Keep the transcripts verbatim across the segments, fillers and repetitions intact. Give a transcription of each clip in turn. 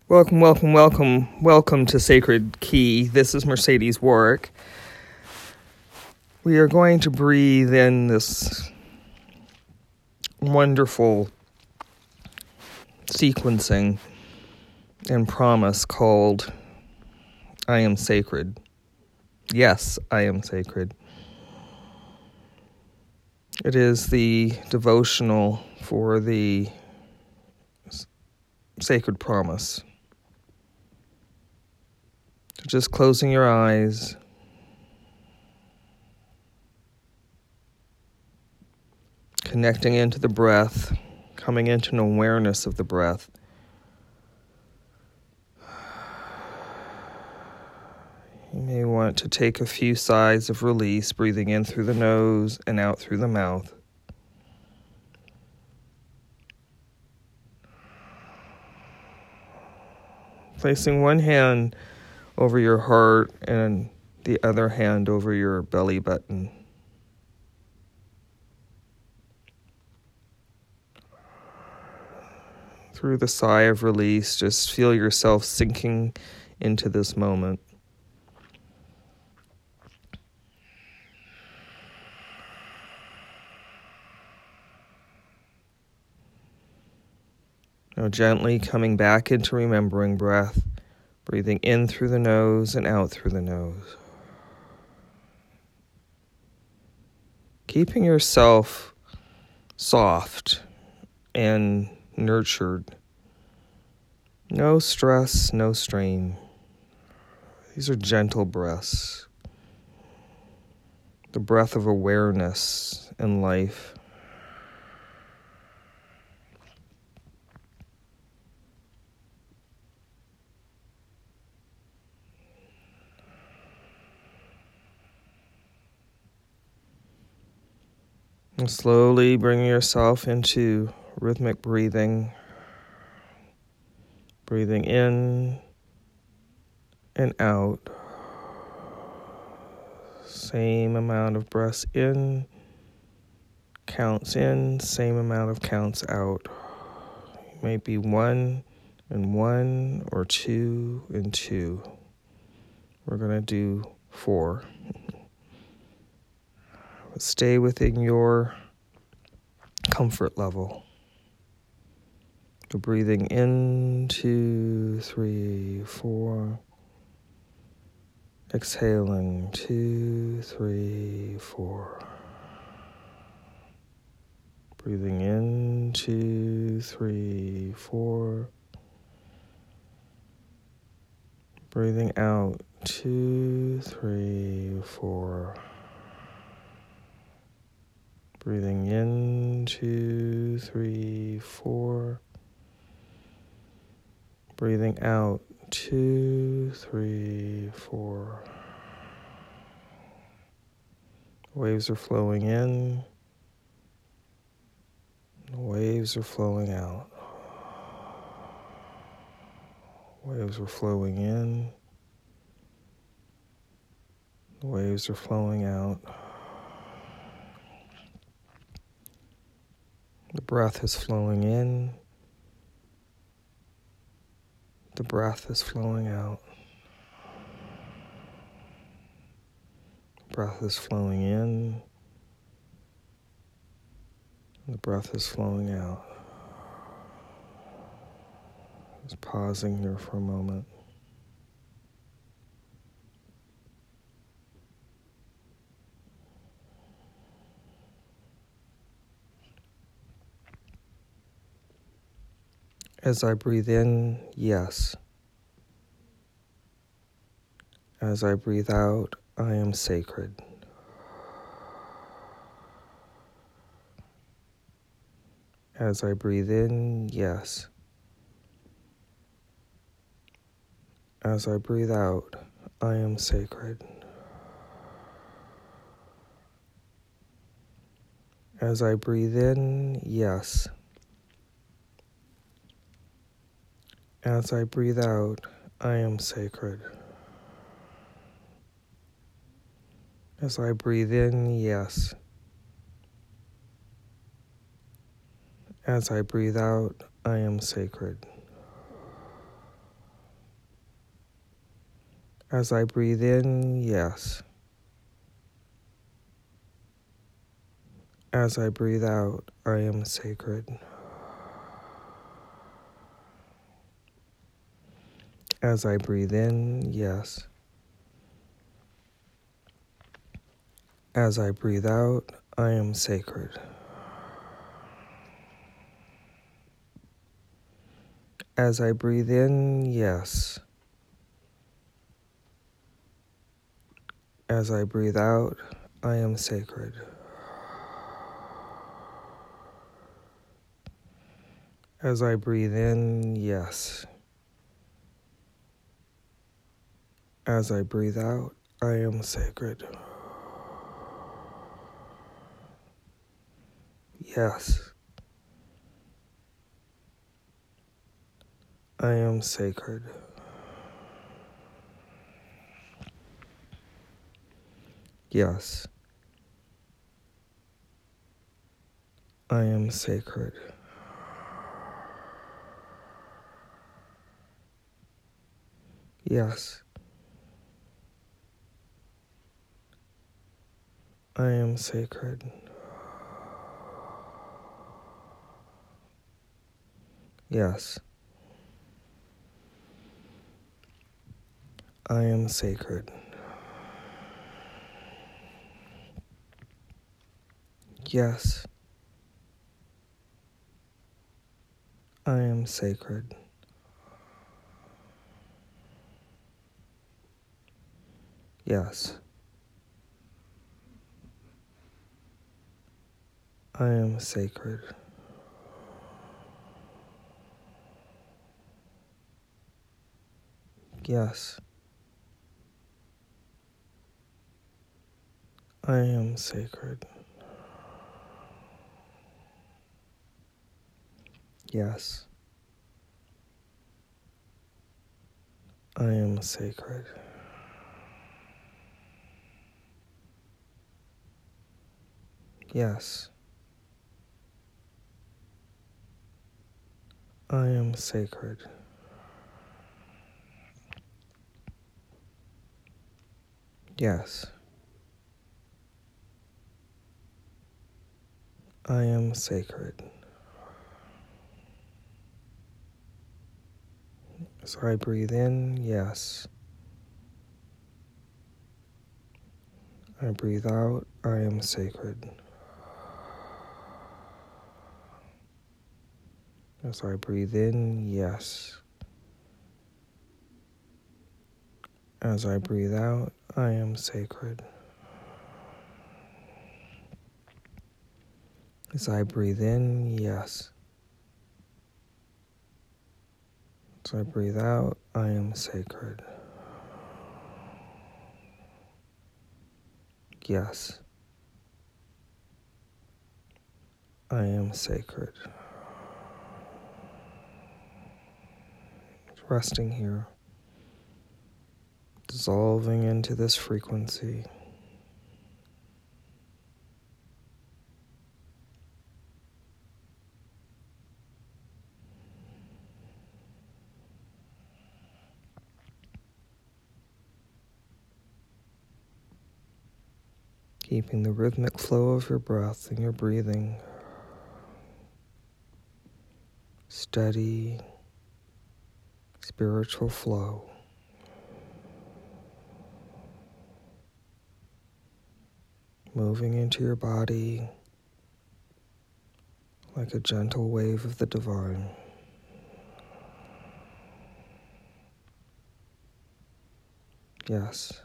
Welcome, welcome, welcome, welcome to Sacred Key. This is Mercedes Warwick. We are going to breathe in this wonderful sequencing and promise called I am sacred. Yes, I am sacred. It is the devotional for the sacred promise. Just closing your eyes, connecting into the breath, coming into an awareness of the breath. You may want to take a few sighs of release, breathing in through the nose and out through the mouth. Placing one hand over your heart and the other hand over your belly button. Through the sigh of release, just feel yourself sinking into this moment. Now gently coming back into remembering breath. Breathing in through the nose and out through the nose. Keeping yourself soft and nurtured. No stress, no strain. These are gentle breaths. The breath of awareness in life. And slowly bring yourself into rhythmic breathing. Breathing in and out. Same amount of breaths in, counts in, same amount of counts out. It may be one and one or two and two. We're going to do four. Stay within your comfort level. So breathing in, two, three, four. Exhaling, two, three, four. Breathing in, two, three, four. Breathing out, two, three, four. Breathing in, two, three, four. Breathing out, two, three, four. Waves are flowing in. Waves are flowing out. Waves are flowing in. Waves are flowing out. The breath is flowing in. The breath is flowing out. The breath is flowing in. The breath is flowing out. Just pausing here for a moment. As I breathe in, yes. As I breathe out, I am sacred. As I breathe in, yes. As I breathe out, I am sacred. As I breathe in, yes. As I breathe out, I am sacred. As I breathe in, yes. As I breathe out, I am sacred. As I breathe in, yes. As I breathe out, I am sacred. As I breathe in, yes. As I breathe out, I am sacred. As I breathe in, yes. As I breathe out, I am sacred. As I breathe in, yes. As I breathe out, I am sacred. Yes, I am sacred. Yes, I am sacred. Yes, I am sacred. Yes, I am sacred. Yes, I am sacred. Yes, I am sacred. Yes, I am sacred. Yes, I am sacred. Yes, I am sacred. Yes, I am sacred. As I breathe in, yes. I breathe out, I am sacred. As I breathe in, yes. As I breathe out, I am sacred. As I breathe in, yes. As I breathe out, I am sacred. Yes, I am sacred. Resting here, dissolving into this frequency. Keeping the rhythmic flow of your breath and your breathing steady, spiritual flow. Moving into your body like a gentle wave of the divine. Yes,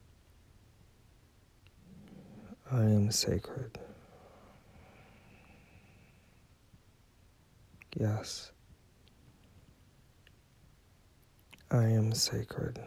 I am sacred. Yes, I am sacred.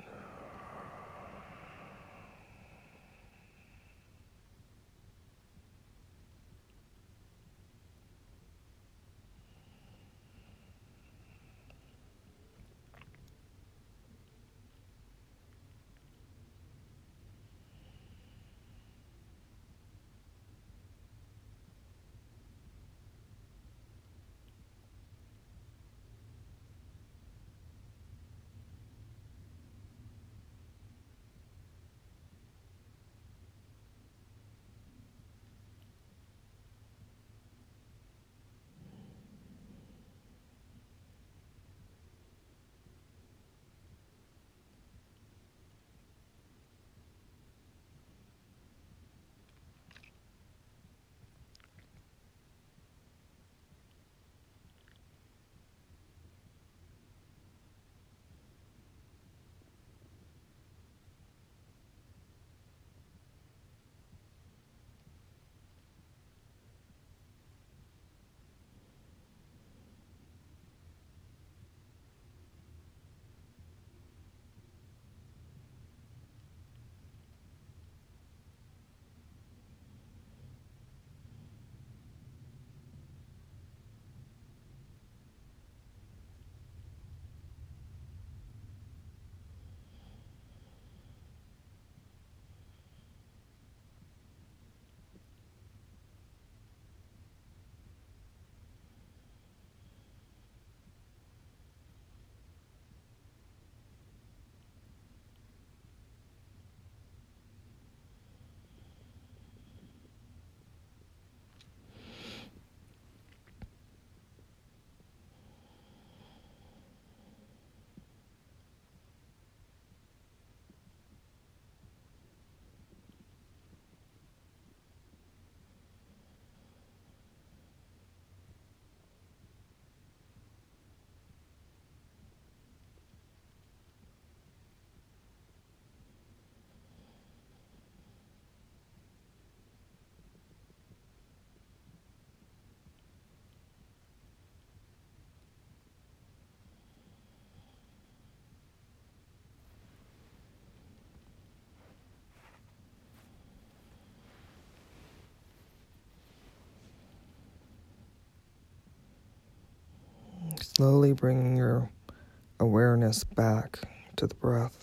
Slowly bringing your awareness back to the breath.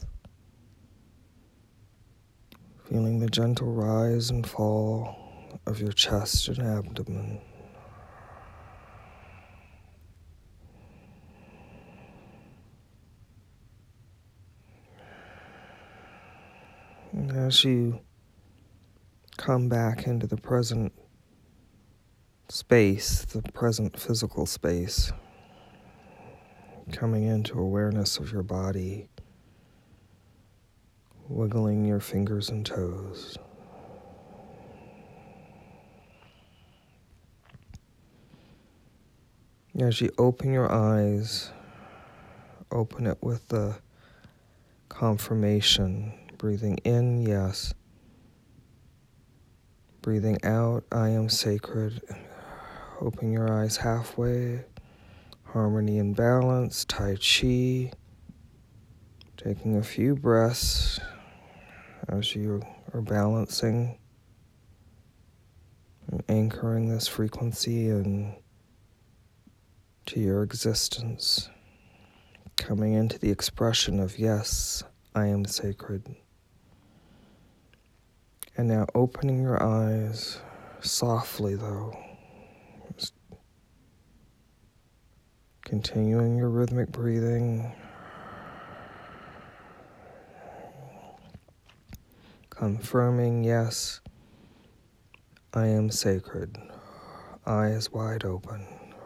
Feeling the gentle rise and fall of your chest and abdomen. And as you come back into the present space, the present physical space, coming into awareness of your body, wiggling your fingers and toes. As you open your eyes, open it with the confirmation, breathing in, yes. Breathing out, I am sacred. Open your eyes halfway, harmony and balance, Tai Chi. Taking a few breaths as you are balancing and anchoring this frequency in to your existence, coming into the expression of yes, I am sacred. And now opening your eyes softly though, just continuing your rhythmic breathing, confirming yes, I am sacred, eyes wide open.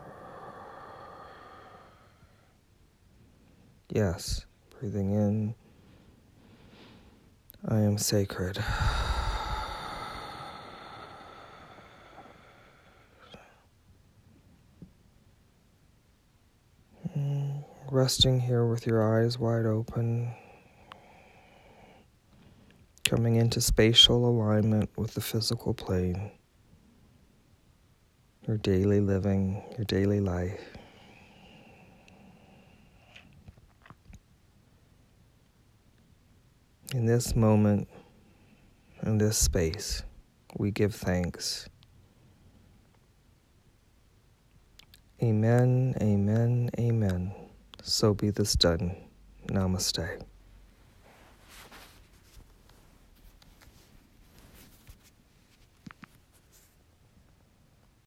Yes, breathing in, I am sacred. Resting here with your eyes wide open, coming into spatial alignment with the physical plane, your daily living, your daily life. In this moment, in this space, we give thanks. Amen, amen, amen. So be this done. Namaste.